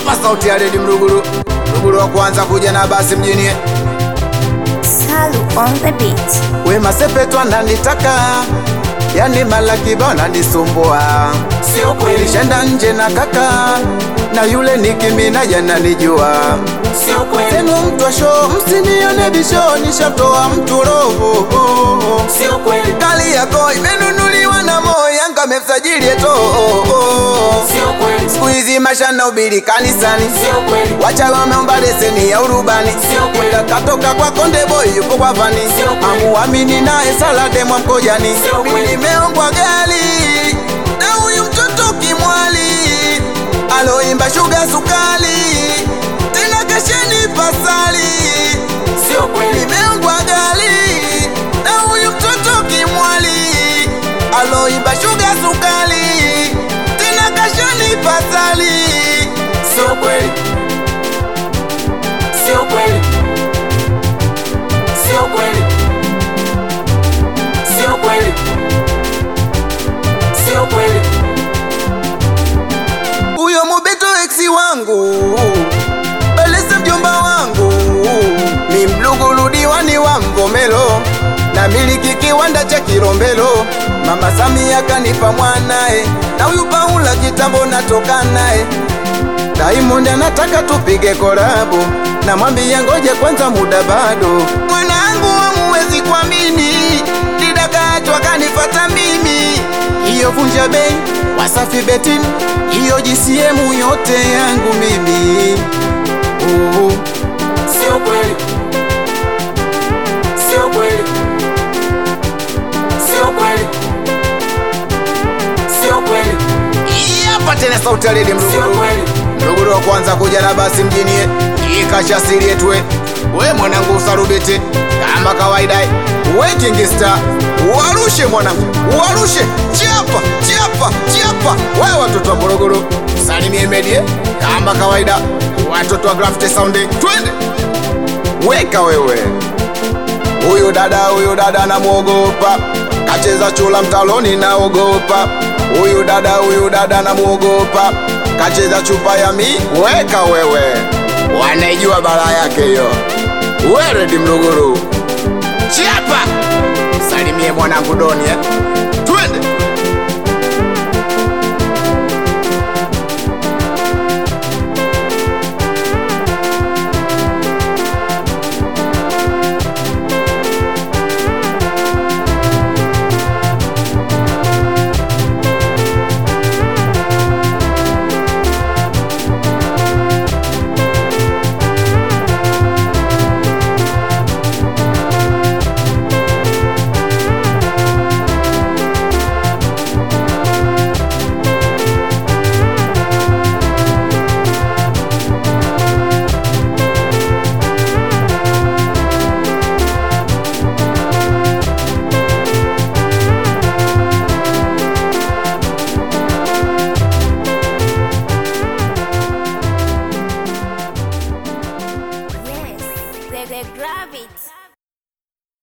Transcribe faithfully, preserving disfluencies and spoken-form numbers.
Sema sauti ya Redi Mluguru. Mluguru wa kwanza kuja na basi mjini. Salu on the beat. Wema Sepetu ananitaka, yani Malaki bona nisumbua. Sio kweli. Shenda nje na kaka, na yule Nicki Minaj ananijua. Sio kweli. Tenu mtu wa show, msinione bisho, nishatoa mtu roho. Sio kweli. Kali yako imenunuliwa na moyo, Yanga mefsajili eto. Sio kweli. Siku hizi mashana ubiri kanisani. Sio kweli. Wacha wameomba leseni ya urubani. Sio kweli. Katoka kwa Konde Boy yuko kwa Vani. Sio kweli. Amuamini naye Salade mwa Mkojani. Sio kweli. Mimi nimeongwa gali na huyu mtoto kimwali, aloimba shuga sukali, tena kasheni pasali. Sio kweli. Nimeongwa gali na huyu mtoto kimwali, aloimba shuga sukali, tena kasheni pasali. Sio kweli. Sio kweli. Sio kweli. Sio kweli. Sio kweli. Uyo Mobeto eksi wangu, Balesa mjomba wangu, ni Mluguru diwani wa Mvomero, na miliki kiwanda cha Kilombero. Mama Samia kanipa mwanae, na huyu Paula kitambo natoka nae. Diamond anataka tupige kolabo, na mwambia ngoje kwanza muda bado. Mwanangu hamuwezi kuamini, didakatwa kanifata mimi. Iyo Vunja Bei, Wasafi Betin, iyo G C M yote yangu mimi. Oh. Sio kweli. Sio kweli. Sio kweli. Sio kweli. Hapa tena sauti ya Redi Sio Mluguru. kweli. Mluguru wa kwanza kuja na basi mjini. Ikasha siri yetu we. We mwanangu usarubete kama kawaida. We King Star, warushe mwanangu, warushe. Chapa, chapa, chapa. We watoto wa Morogoro, salimie medie kama kawaida. Watoto wa Graffiti Sound, twende. Weka wewe. Huyu dada, huyu dada namuogopa, kacheza chula mtaloni naogopa. Huyu dada, huyu dada namuogopa, kacheza chupa ya mi. Weka wewe, wanaijua bala yake hiyo. We Redi Mluguru, chapa. Salimie mwanangu Doni eh.